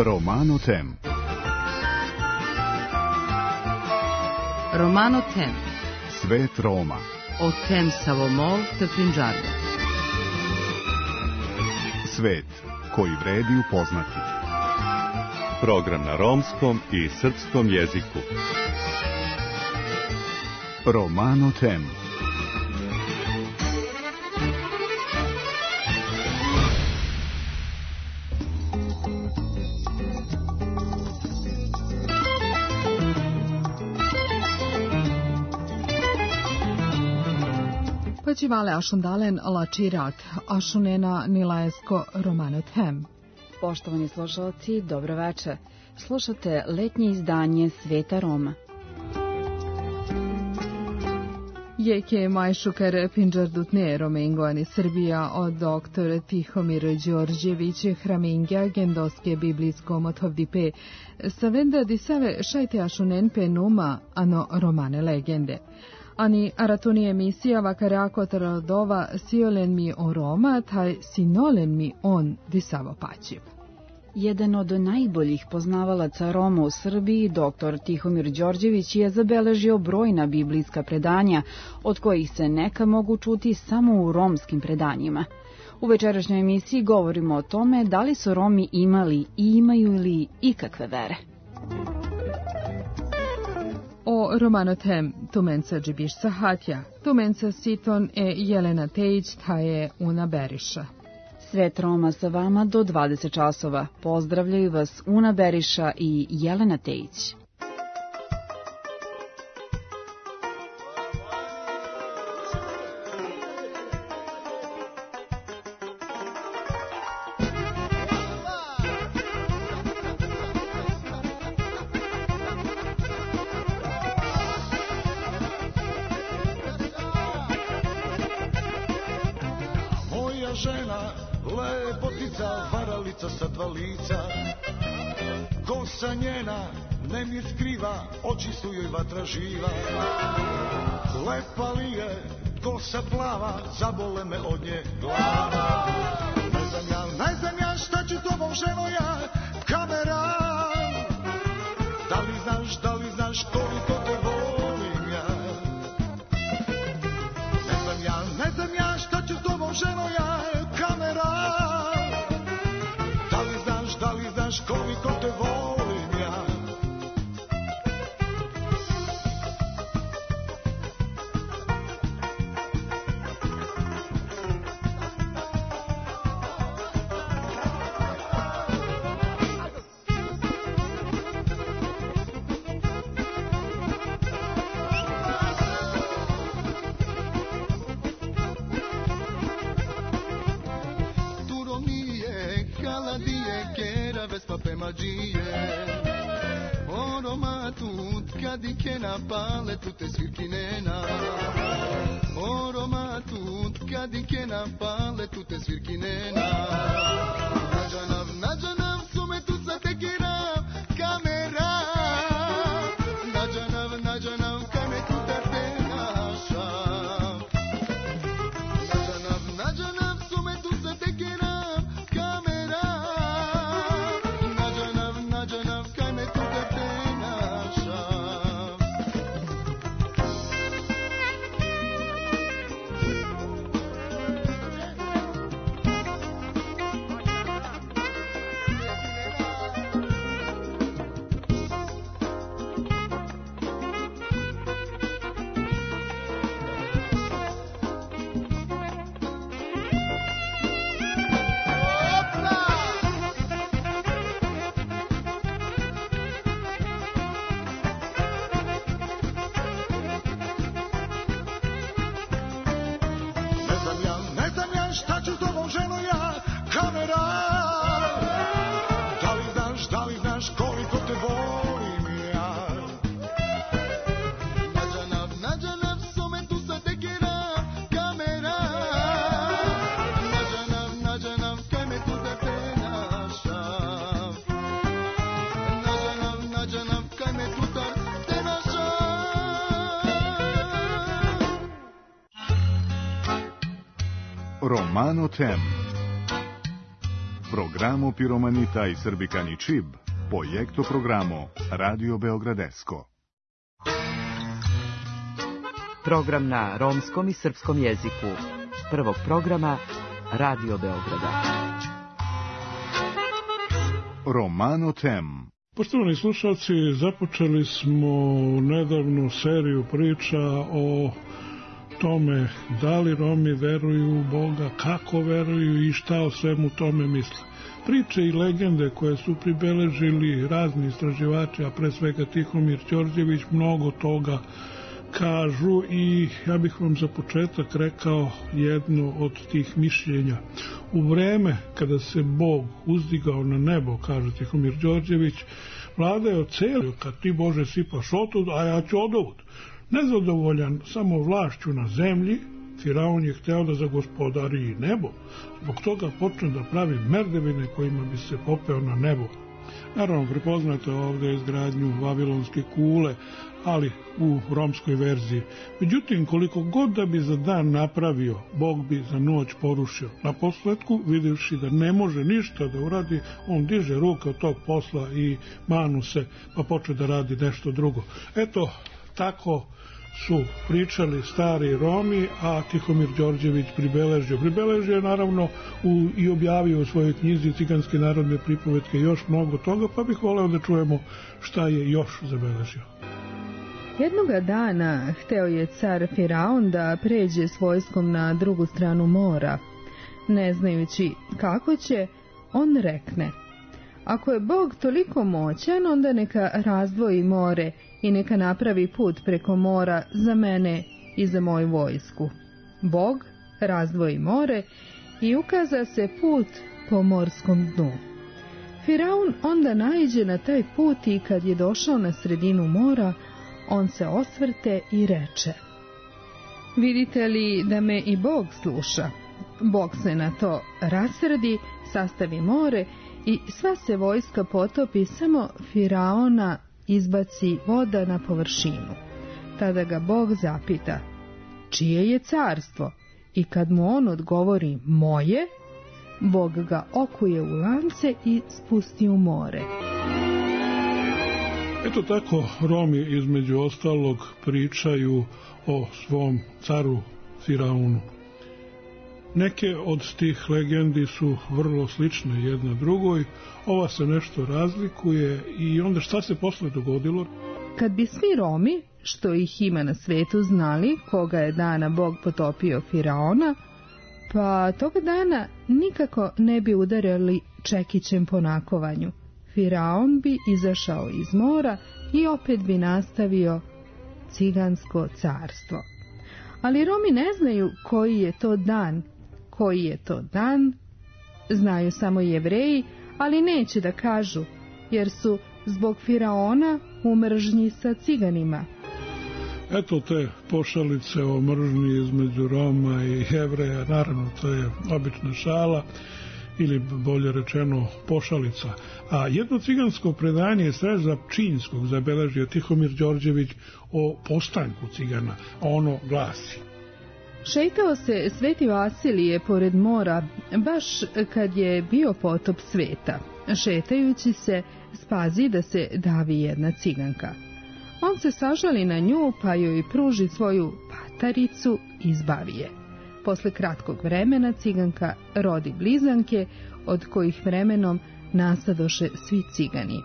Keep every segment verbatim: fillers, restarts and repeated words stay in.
Romano Tem. Romano Tem. Svet Roma. O tem Savomol te Pinđarda. Svet koji vredi upoznati. Program na romskom i srpskom jeziku. Romano Tem. Počivale ašundalen lačirat, ašunena nilaesko Romano Tem. Poštovani slušalci, dobro večer. Slušate letnje izdanje Sveta Roma. Jeke majšukar Pinđardutne Romengoani Srbija od doktor Tihomir Đorđević Hramingja gendoske biblijsko motovdipe savenda disave šajte ašunen penuma ano romane legende. Ani aratuni emisija vakarako tarodova siolen mi o Roma, taj sinolen mi on disavo pačiv. Jedan od najboljih poznavalaca Roma u Srbiji, doktor Tihomir Đorđević, je zabeležio brojna biblijska predanja, od kojih se neka mogu čuti samo u romskim predanjima. U večerašnjoj emisiji govorimo o tome da li su Romi imali i imaju li ikakve vere. O Romano Tem, tumenca Džibiš Sahatja, tumenca Siton e Jelena Tejić, ta je Una Beriša. Svet Roma sa vama do dvadeset časova. Pozdravljaju vas Una Beriša i Jelena Tejić. Kosa njena nemir skriva, oči su joj vatra živa. Lepa li je, kosa plava, zabole me od nje glava. Ne znam ja, ne znam ja šta ću tobom ženo ja, kamera. Da li znaš, da li znaš koliko te volim ja. Ne znam ja, ne znam ja šta ću tobom ženo ja, kamera. Da li znaš, da li znaš koliko te volim ja. Turo nije, kaladije, kera, vespa pemađije. O Roma tut, kad i kena pale, tu te svirki nena. O Roma tut, kad i kena pale, tu te svirki nena. Nađanav, nađanav, sume tu sa tekirav, kamera. Nađanav, nađanav, kame tu da te našav. Nađanav, nađanav, sume tu sa tekirav, kamera. Nađanav, nađanav, kame tu da te našav. Ne znam ja, ne znam ja šta ću s tobom ženo ja, kamera. Da li znaš, da li znaš koliko te volim ja. Nađanav, nađanav, sume tu sa tekira, kamera. Nađanav, nađanav, kaj me tu da te našav. Nađanav, nađanav, kaj me tu da te našav. Romano Tem. Programo Piromanita i Srbikani Čib, projekto programo Radio Beogradesko. Program na romskom i srpskom jeziku. Prvog programa Radio Beograda. Romano Tem. Poštovani slušalci, započeli smo nedavno seriju priča o tome da li Romi veruju u Boga, kako veruju i šta o svemu tome misle. Priče i legende koje su pribeležili razni istraživači, a pre svega Tihomir Đorđević, mnogo toga kažu i ja bih vam za početak rekao jedno od tih mišljenja. U vreme kada se Bog uzdigao na nebo, kaže Tihomir Đorđević, vlada je ocelio, kad ti Bože sipaš otud, a ja ću odovud. Nezadovoljan samo vlašću na zemlji, Firaun je hteo da zagospodari i nebo, zbog toga počne da pravi merdevine kojima bi se popeo na nebo. Naravno, prepoznate ovdje izgradnju Vavilonske kule, ali u romskoj verziji. Međutim, koliko god da bi za dan napravio, Bog bi za noć porušio. Na posledku, vidjevši da ne može ništa da uradi, on diže ruke od tog posla i manu se, pa počne da radi nešto drugo. Eto, tako su pričali stari Romi, a Tihomir Đorđević pribeležio. Pribeležio je naravno u, i objavio u svojoj knjizi Ciganske narodne pripovetke još mnogo toga, pa bih voleo da čujemo šta je još zabeležio. Jednoga dana hteo je car Firaun da pređe s vojskom na drugu stranu mora. Ne znajući kako će, on rekne: ako je Bog toliko moćan, onda neka razdvoji more i neka napravi put preko mora za mene i za moju vojsku. Bog razdvoji more i ukaza se put po morskom dnu. Firaun onda naiđe na taj put i kad je došao na sredinu mora, on se osvrte i reče: vidite li da me i Bog sluša? Bog se na to rasrdi, sastavi more i sva se vojska potopi, samo Firaona izbaci voda na površinu. Tada ga Bog zapita: čije je carstvo? I kad mu on odgovori moje, Bog ga okuje u lance i spusti u more. Eto tako Romi između ostalog pričaju o svom caru Firaunu. Neke od tih legendi su vrlo slične jedna drugoj, ova se nešto razlikuje i onda šta se posle dogodilo? Kad bi svi Romi, što ih ima na svetu, znali koga je dana Bog potopio Firaona, pa toga dana nikako ne bi udarili čekićem po nakovanju. Firaon bi izašao iz mora i opet bi nastavio cigansko carstvo. Ali Romi ne znaju koji je to dan. Koji je to dan, znaju samo Jevreji, ali neće da kažu, jer su zbog Firaona u mržnji sa ciganima. Eto te pošalice o mržnji između Roma i Jevreja, naravno to je obična šala, ili bolje rečeno pošalica. A jedno cigansko predanje je Sreza Pčinjskog zabeležio Tihomir Đorđević o postanku cigana. Ono glasi: šeitao se Sveti Vasilije pored mora, baš kad je bio potop sveta. Šetajući se, spazi da se davi jedna ciganka. On se sažali na nju, pa joj pruži svoju pataricu i izbavi je. Posle kratkog vremena ciganka rodi blizanke, od kojih vremenom nastadoše svi cigani.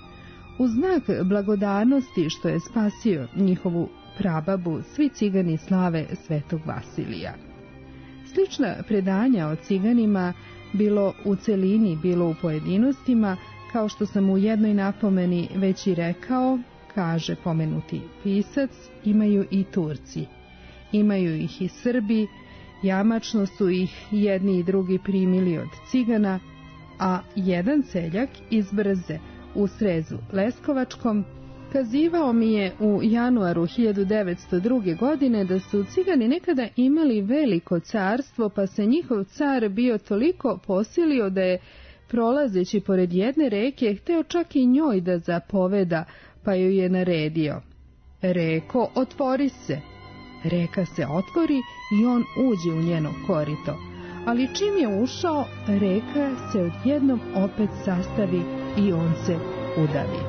U znak blagodarnosti što je spasio njihovu prababu, svi cigani slave Svetog Vasilija. Slična predanja o ciganima, bilo u celini, bilo u pojedinostima, kao što sam u jednoj napomeni već i rekao, kaže pomenuti pisac, imaju i Turci. Imaju ih i Srbi, jamačno su ih jedni i drugi primili od cigana, a jedan seljak iz Brze u Srezu Leskovačkom kazivao mi je u januaru hiljadu devetsto druge. godine da su cigani nekada imali veliko carstvo, pa se njihov car bio toliko posilio da je, prolazeći pored jedne reke, hteo čak i njoj da zapoveda, pa ju je naredio: reko, otvori se. Reka se otvori i on uđe u njeno korito, ali čim je ušao, reka se odjednom opet sastavi i on se udavi.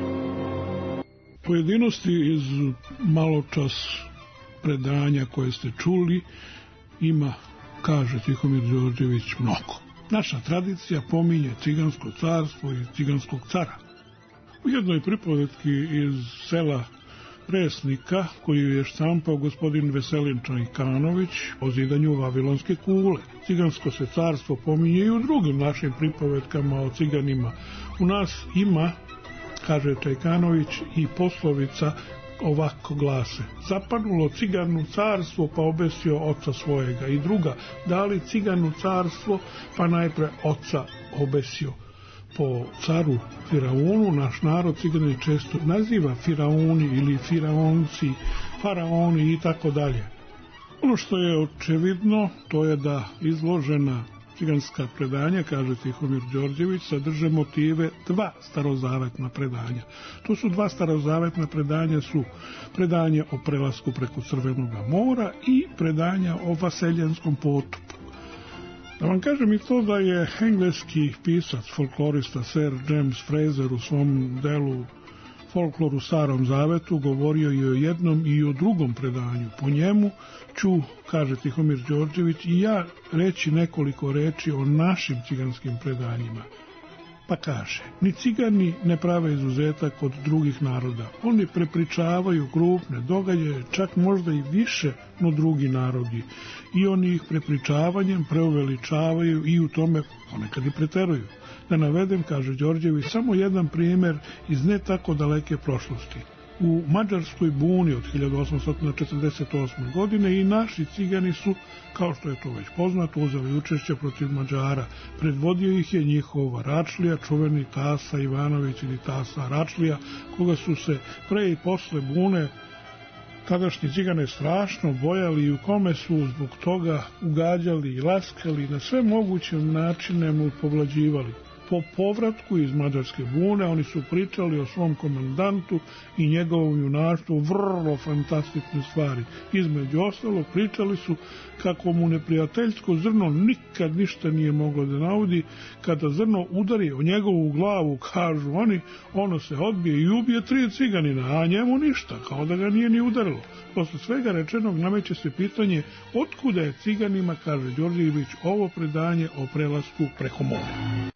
Pojedinosti iz maločas predanja koje ste čuli ima, kaže Tihomir Đorđević, mnogo. Naša tradicija pominje cigansko carstvo i ciganskog cara. U jednoj pripovetki iz sela Resnika, koju je štampao gospodin Veselin Čajkanović o zidanju Vavilonske kule. Cigansko se carstvo pominje i u drugim našim pripovetkama o ciganima. U nas ima, kaže Čajkanović, i poslovica ovako glase: zapadnulo ciganu carstvo pa obesio oca svojega. I druga: dali ciganu carstvo pa najpre oca obesio. Po caru Firaunu naš narod cigani često naziva Firauni ili Firaonci, faraoni i tako dalje. Ono što je očevidno, to je da izložena ciganska predanja, kaže Tihomir Đorđević, sadrže motive dva starozavetna predanja. To su dva starozavetna predanja, su predanje o prelasku preko Crvenog mora i predanja o vaseljenskom potopu. Da vam kažem i to da je engleski pisac, folklorista Sir James Fraser u svom delu Folklor u Starom Zavetu govorio i o jednom i o drugom predanju. Po njemu ću, kaže Tihomir Đorđević, i ja reći nekoliko reči o našim ciganskim predanjima. Pa kaže: ni cigani ne prave izuzetak od drugih naroda. Oni prepričavaju krupne događaje, čak možda i više no drugi narodi. I oni ih prepričavanjem preuveličavaju i u tome ponekad i preteruju. Da navedem, kaže Đorđević, samo jedan primjer iz ne tako daleke prošlosti. U Mađarskoj buni od hiljadu osamsto četrdeset osme. godine i naši cigani su, kao što je to već poznato, uzeli učešće protiv Mađara. Predvodio ih je njihov Aračlija, čuveni Tasa Ivanović ili Tasa Aračlija, koga su se pre i posle bune tadašnji cigane strašno bojali i u kome su zbog toga ugađali i laskali, na sve moguće načine mu povlađivali. Po povratku iz Mađarske bune oni su pričali o svom komandantu i njegovom junaštvu vrlo fantastične stvari. Između ostalog pričali su kako mu neprijateljsko zrno nikad ništa nije moglo da naudi. Kada zrno udari o njegovu glavu, kažu oni, ono se odbije i ubije tri ciganina, a njemu ništa, kao da ga nije ni udarilo. Posle svega rečenog nameće se pitanje otkuda je ciganima, kaže Đorđević, ovo predanje o prelasku preko mora.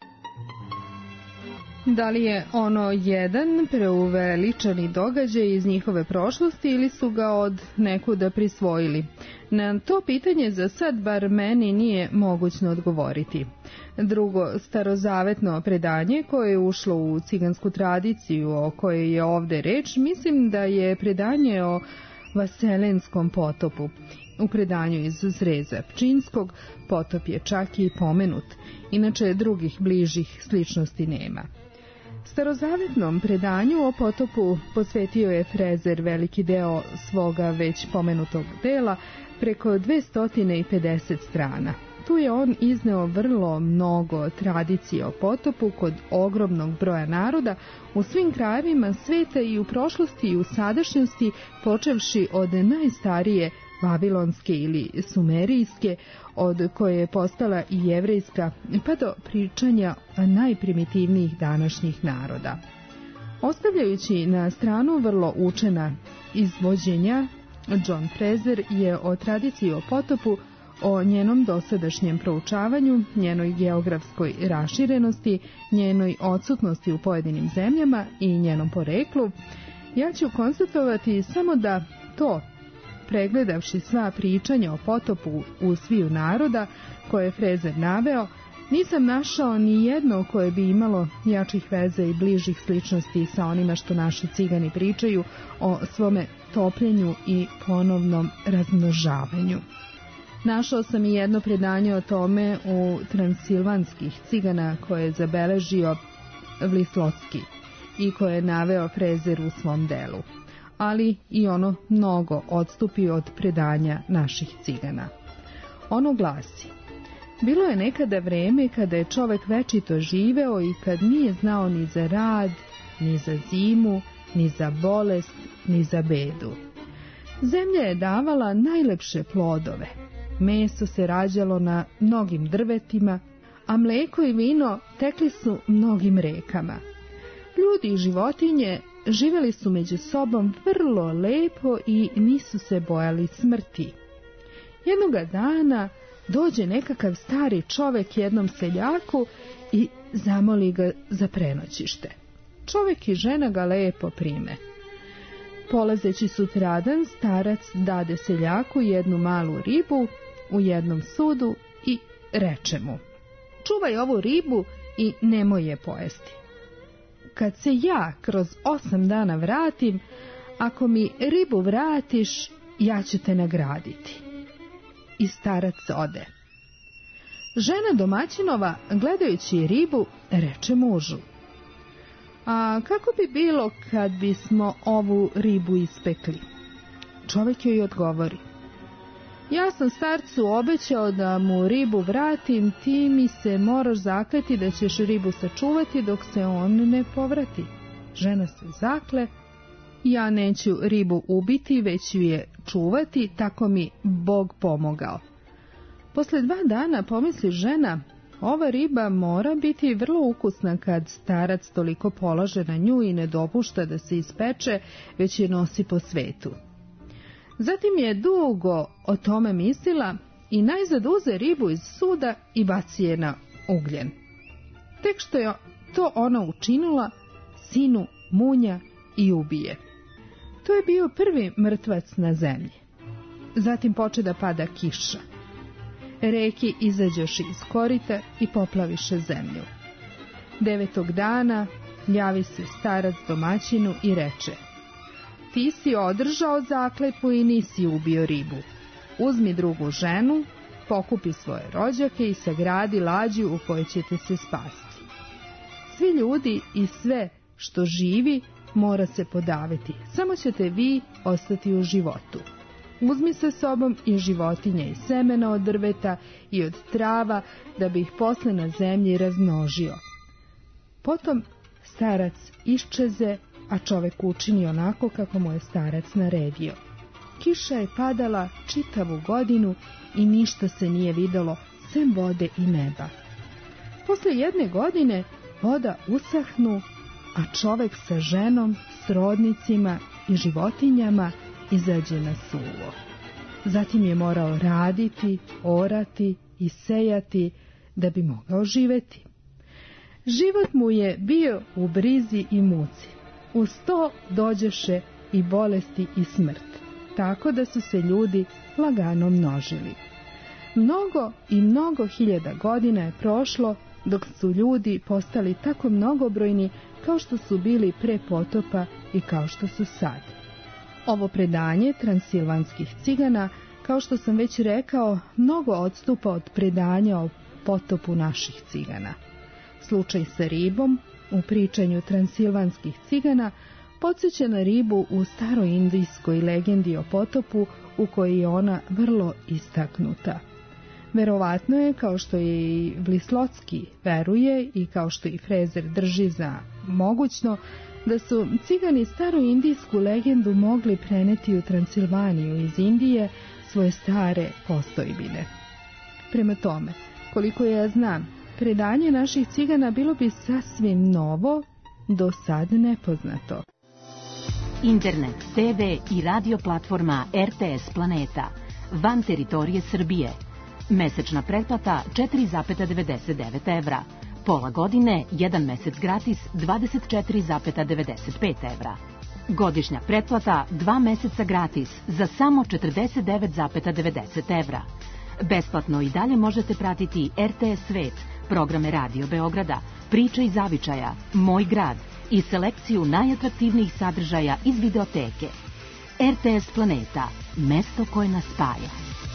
Da li je ono jedan preuveličani događaj iz njihove prošlosti ili su ga od nekuda prisvojili? Na to pitanje za sad bar meni nije mogućno odgovoriti. Drugo starozavetno predanje koje je ušlo u cigansku tradiciju o kojoj je ovde reč, mislim da je predanje o Vaselenskom potopu. U predanju iz Zreza Pčinskog potop je čak i pomenut, inače drugih bližih sličnosti nema. Starozavetnom predanju o potopu posvetio je Fraser veliki deo svoga već pomenutog dela, preko dvesta pedeset strana. Tu je on izneo vrlo mnogo tradicije o potopu kod ogromnog broja naroda u svim krajevima sveta i u prošlosti i u sadašnjosti, počevši od najstarije vavilonske ili sumerijske, od koje je postala i jevrejska, pa do pričanja najprimitivnijih današnjih naroda. Ostavljajući na stranu vrlo učena izvođenja, John Fraser je o tradiciji o potopu, o njenom dosadašnjem proučavanju, njenoj geografskoj raširenosti, njenoj odsutnosti u pojedinim zemljama i njenom poreklu, ja ću konstatovati samo da to, pregledavši sva pričanja o potopu u sviju naroda koje je Fraser naveo, nisam našao ni jedno koje bi imalo jačih veza i bližih sličnosti sa onima što naši cigani pričaju o svome topljenju i ponovnom razmnožavanju. Našao sam i jedno predanje o tome u Transilvanskih cigana koje je zabeležio Vlislotski i koje je naveo Fraser u svom delu, ali i ono mnogo odstupi od predanja naših cigana. Ono glasi: bilo je nekada vreme kada je čovek večito živeo i kad nije znao ni za rad, ni za zimu, ni za bolest, ni za bedu. Zemlja je davala najlepše plodove. meso se rađalo na mnogim drvetima, a mleko i vino tekli su mnogim rekama. Ljudi i životinje živjeli su među sobom vrlo lepo i nisu se bojali smrti. Jednoga dana dođe nekakav stari čovek jednom seljaku i zamoli ga za prenoćište. Čovek i žena ga lepo prime. Polazeći sutradan, starac dade seljaku jednu malu ribu u jednom sudu i reče mu: čuvaj ovu ribu i nemoj je pojesti. Kad se ja kroz osam dana vratim, ako mi ribu vratiš, ja ću te nagraditi. I starac ode. Žena domaćinova, gledajući ribu, reče mužu: a kako bi bilo kad bismo ovu ribu ispekli? Čovjek joj odgovori: ja sam starcu obećao da mu ribu vratim, ti mi se moraš zakleti da ćeš ribu sačuvati dok se on ne povrati. Žena se zakle: ja neću ribu ubiti, već ju je čuvati, tako mi Bog pomogao. Posle dva dana pomisli žena: ova riba mora biti vrlo ukusna kad starac toliko polaže na nju i ne dopušta da se ispeče, već je nosi po svetu. Zatim je dugo o tome mislila i najzad uze ribu iz suda i baci je na ugljen. Tek što je to ona učinila, sinu munja i ubije. To je bio prvi mrtvac na zemlji. Zatim poče da pada kiša. Reki izađoše iz korita i poplaviše zemlju. Devetog dana javi se starac domaćinu i reče: ti si održao zakletvu i nisi ubio ribu. Uzmi drugu ženu, pokupi svoje rođake i sagradi lađu u kojoj ćete se spasti. Svi ljudi i sve što živi mora se podaviti, samo ćete vi ostati u životu. Uzmi sa sobom i životinje i semena od drveta i od trava, da bi ih posle na zemlji razmnožio. Potom starac iščeze, a čovek učini onako kako mu je starac naredio. Kiša je padala čitavu godinu i ništa se nije videlo sem vode i neba. Posle jedne godine voda usahnu, a čovek sa ženom, srodnicima i životinjama izađe na suvo. Zatim je morao raditi, orati i sejati da bi mogao živeti. Život mu je bio u brizi i muci. Uz to dođeše i bolesti i smrt, tako da su se ljudi lagano množili. Mnogo i mnogo hiljada godina je prošlo dok su ljudi postali tako mnogobrojni kao što su bili pre potopa i kao što su sad. Ovo predanje transilvanskih cigana, kao što sam već rekao, mnogo odstupa od predanja o potopu naših cigana. Slučaj sa ribom u pričanju transilvanskih cigana podsjeća na ribu u staroindijskoj legendi o potopu, u kojoj je ona vrlo istaknuta. Verovatno je, kao što je i Vlislotski veruje i kao što i Frezer drži za mogućno, da su cigani staroindijsku legendu mogli preneti u Transilvaniju iz Indije, svoje stare postojbine. Prema tome, koliko ja znam, predanje naših cigana bilo bi sasvim novo, do sad nepoznato. Internet, te ve i radio platforma er te es Planeta, van teritorije Srbije. Mesečna pretplata četiri zarez devedeset devet evra. Pola godine, jedan mesec gratis, dvadeset četiri zarez devedeset pet evra. Godišnja pretplata, dva meseca gratis, za samo četrdeset devet zarez devedeset evra. Besplatno i dalje možete pratiti er te es Svet, programe Radio Beograda, Priče iz zavičaja, Moj grad i selekciju najatraktivnijih sadržaja iz videoteke. er te es Planeta, mesto koje nas spaja.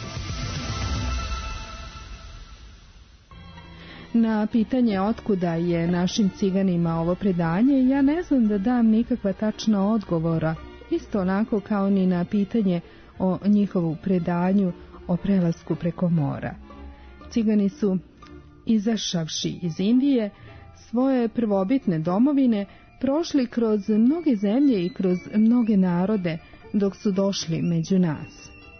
Na pitanje otkuda je našim ciganima ovo predanje, ja ne znam da dam nikakva tačna odgovora, isto onako kao ni na pitanje o njihovu predanju o prelasku preko mora. Cigani su, izašavši iz Indije, svoje prvobitne domovine, prošli kroz mnoge zemlje i kroz mnoge narode dok su došli među nas.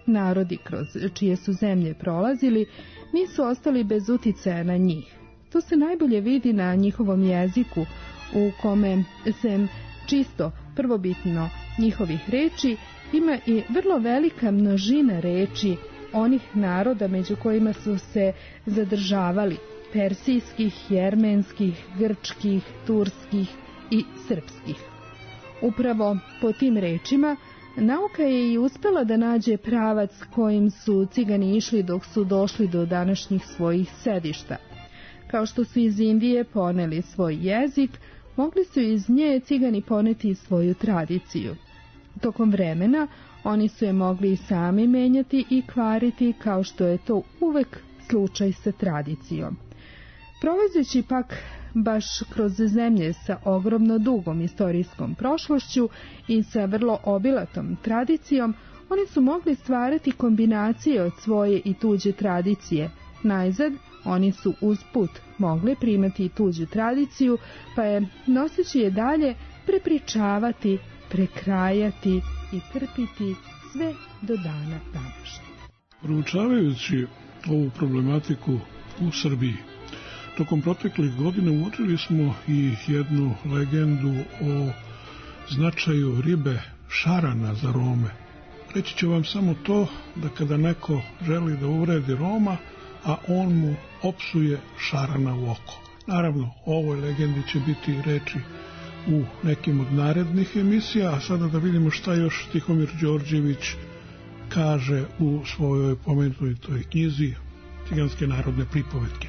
Narodi kroz čije su zemlje prolazili nisu ostali bez uticaja na njih. To se najbolje vidi na njihovom jeziku, u kome sem čisto prvobitno njihovih reči ima i vrlo velika množina reči onih naroda među kojima su se zadržavali, persijskih, jermenskih, grčkih, turskih i srpskih. Upravo po tim rečima nauka je i uspela da nađe pravac kojim su Cigani išli dok su došli do današnjih svojih sedišta. Kao što su iz Indije poneli svoj jezik, mogli su iz nje Cigani poneti svoju tradiciju. Tokom vremena oni su je mogli i sami menjati i kvariti, kao što je to uvek slučaj sa tradicijom. Prolazeći pak baš kroz zemlje sa ogromno dugom istorijskom prošlošću i sa vrlo obilatom tradicijom, oni su mogli stvarati kombinacije od svoje i tuđe tradicije. Najzad, oni su usput mogli primati i tuđu tradiciju, pa je, noseći je dalje, prepričavati, prekrajati i trpiti sve do dana današnjeg. Proučavajući ovu problematiku u Srbiji, tokom proteklih godina uočili smo i jednu legendu o značaju ribe šarana za Rome. Reći ću vam samo to da kada neko želi da uvredi Roma, a on mu opsuje šarana u oko. Naravno, o ovoj legendi će biti reči u nekim od narednih emisija, a sada da vidimo šta još Tihomir Đorđević kaže u svojoj pomenutoj knjizi Ciganske narodne pripovetke.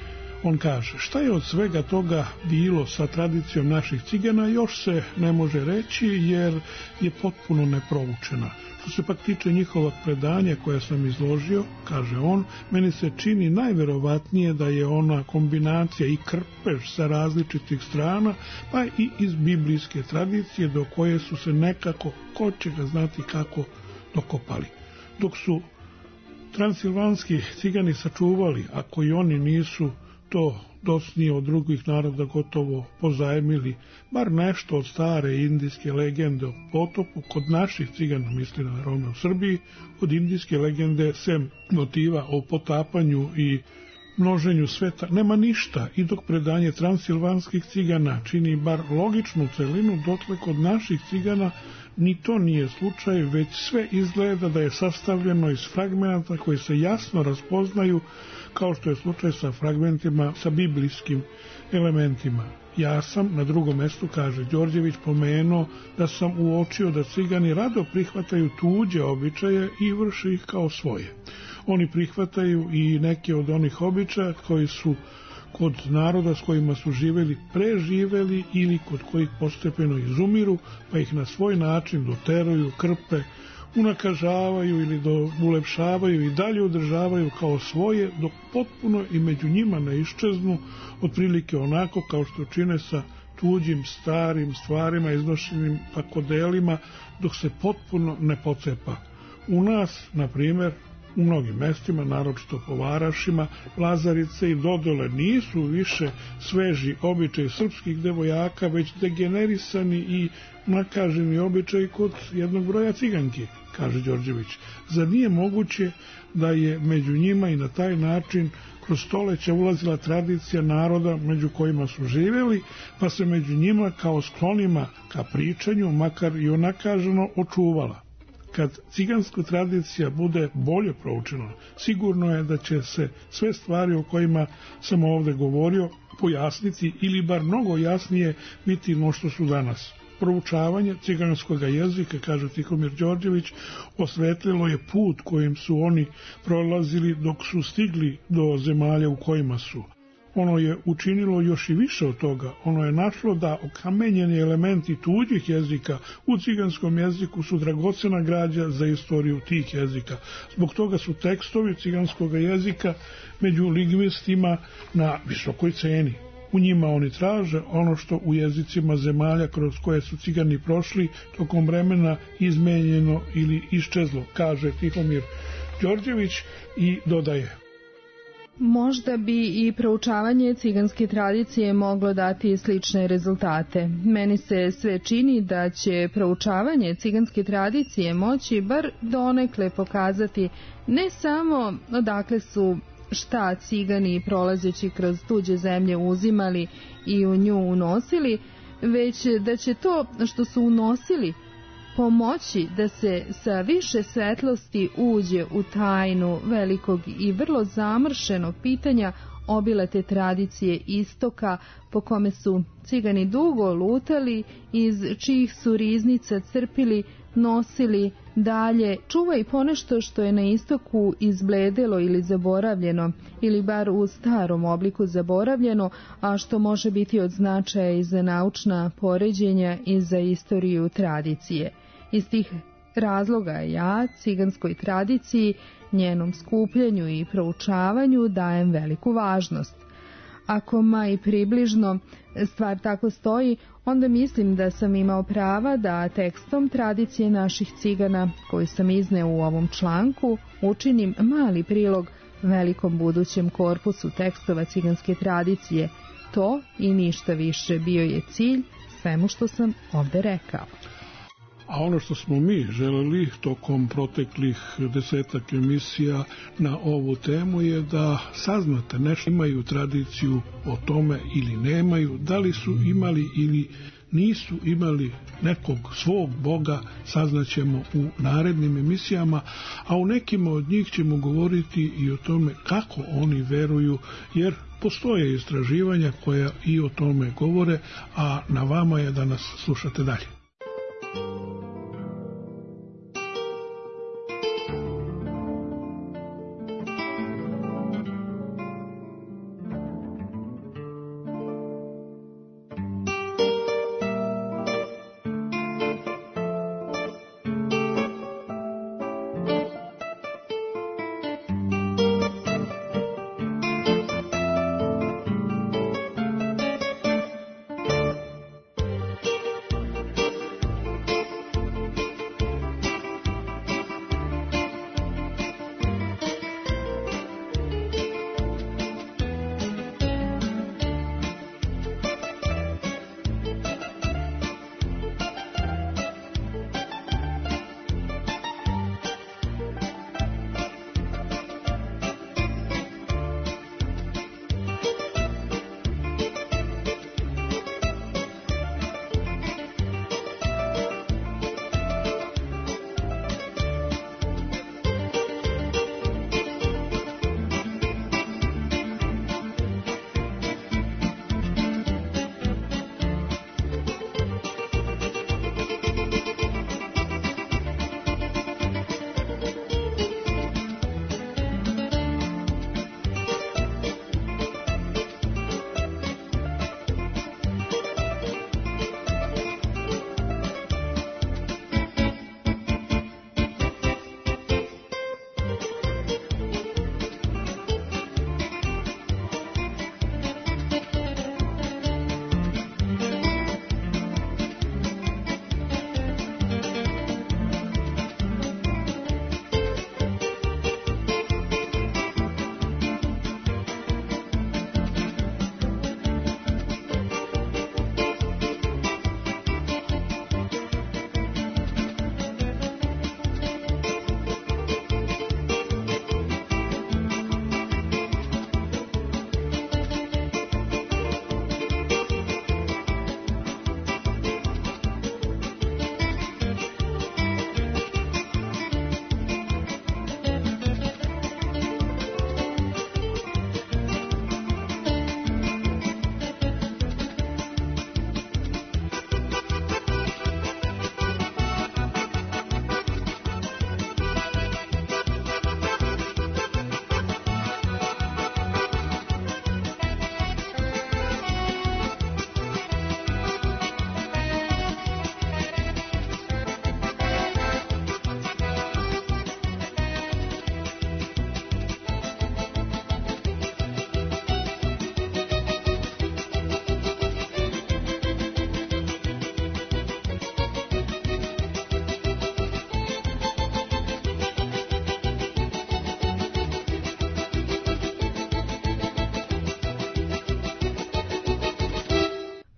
On kaže, šta je od svega toga bilo sa tradicijom naših Cigana, još se ne može reći jer je potpuno neproučena. Što se pak tiče njihovog predanja koje sam izložio, kaže on, meni se čini najverovatnije da je ona kombinacija i krpež sa različitih strana, pa i iz biblijske tradicije do koje su se nekako, ko će ga znati kako, dokopali. Dok su transilvanski Cigani sačuvali, ako i oni nisu to dosnije od drugih naroda gotovo pozajmili, bar nešto od stare indijske legende o potopu, kod naših Cigana, misli na Rome u Srbiji, od indijske legende sem motiva o potapanju i množenju sveta nema ništa, i dok predanje transilvanskih Cigana čini bar logičnu celinu, dotle kod naših Cigana ni to nije slučaj, već sve izgleda da je sastavljeno iz fragmenta koji se jasno raspoznaju, kao što je slučaj sa fragmentima sa biblijskim elementima. Ja sam na drugom mestu, kaže Đorđević, pomenuo da sam uočio da Cigani rado prihvataju tuđe običaje i vrše ih kao svoje. Oni prihvataju i neke od onih običaja koji su kod naroda s kojima su živeli preživeli ili kod kojih postepeno izumiru, pa ih na svoj način doteruju, krpe, unakažavaju ili do, ulepšavaju i dalje održavaju kao svoje, dok potpuno i među njima ne iščeznu, otprilike onako kao što čine sa tuđim starim stvarima, iznošenim pakodelima, dok se potpuno ne pocepa. U nas, na primjer, u mnogim mestima, naročito po Varašima, Lazarice i Dodole nisu više sveži običaj srpskih devojaka, već degenerisani i nakaženi običaj kod jednog broja ciganki, kaže Đorđević. Zar nije moguće da je među njima i na taj način kroz stoleća ulazila tradicija naroda među kojima su živeli, pa se među njima kao sklonima ka pričanju, makar i onakaženo, očuvala? Kad ciganska tradicija bude bolje proučena, sigurno je da će se sve stvari o kojima sam ovdje govorio pojasniti ili bar mnogo jasnije biti no što su danas. Proučavanje ciganskog jezika, kaže Tihomir Đorđević, osvetlilo je put kojim su oni prolazili dok su stigli do zemalja u kojima su. Ono je učinilo još i više od toga. Ono je našlo da okamenjeni elementi tuđih jezika u ciganskom jeziku su dragocena građa za istoriju tih jezika. Zbog toga su tekstovi ciganskog jezika među lingvistima na visokoj ceni. U njima oni traže ono što u jezicima zemalja kroz koje su Cigani prošli tokom vremena izmenjeno ili iščezlo, kaže Tihomir Đorđević i dodaje. Možda bi i proučavanje ciganske tradicije moglo dati slične rezultate. Meni se sve čini da će proučavanje ciganske tradicije moći bar donekle pokazati ne samo odakle su šta cigani prolazeći kroz tuđe zemlje uzimali i u nju unosili, već da će to što su unosili pomoći da se sa više svetlosti uđe u tajnu velikog i vrlo zamršenog pitanja obilate tradicije istoka, po kome su cigani dugo lutali, iz čijih su riznica crpili, nosili dalje, čuva i ponešto što je na istoku izbledelo ili zaboravljeno, ili bar u starom obliku zaboravljeno, a što može biti od značaja i za naučna poređenja i za istoriju tradicije. Iz tih razloga ja ciganskoj tradiciji, njenom skupljanju i proučavanju dajem veliku važnost. Ako ma i približno stvar tako stoji, onda mislim da sam imao prava da tekstom tradicije naših cigana, koji sam izneo u ovom članku, učinim mali prilog velikom budućem korpusu tekstova ciganske tradicije. To i ništa više bio je cilj svemu što sam ovde rekao. A ono što smo mi želeli tokom proteklih desetak emisija na ovu temu je da saznate nešto, imaju tradiciju o tome ili nemaju, da li su imali ili nisu imali nekog svog Boga, saznaćemo u narednim emisijama, a u nekima od njih ćemo govoriti i o tome kako oni veruju, jer postoje istraživanja koja i o tome govore, a na vama je da nas slušate dalje.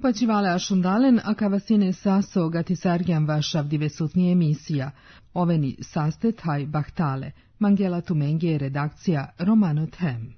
Pačivale ašundalen, a kavasine saso gatisarjan vašav divesutnije emisija. Oveni sastet haj bahtale. Mangela Tumengije redakcija Romano Them.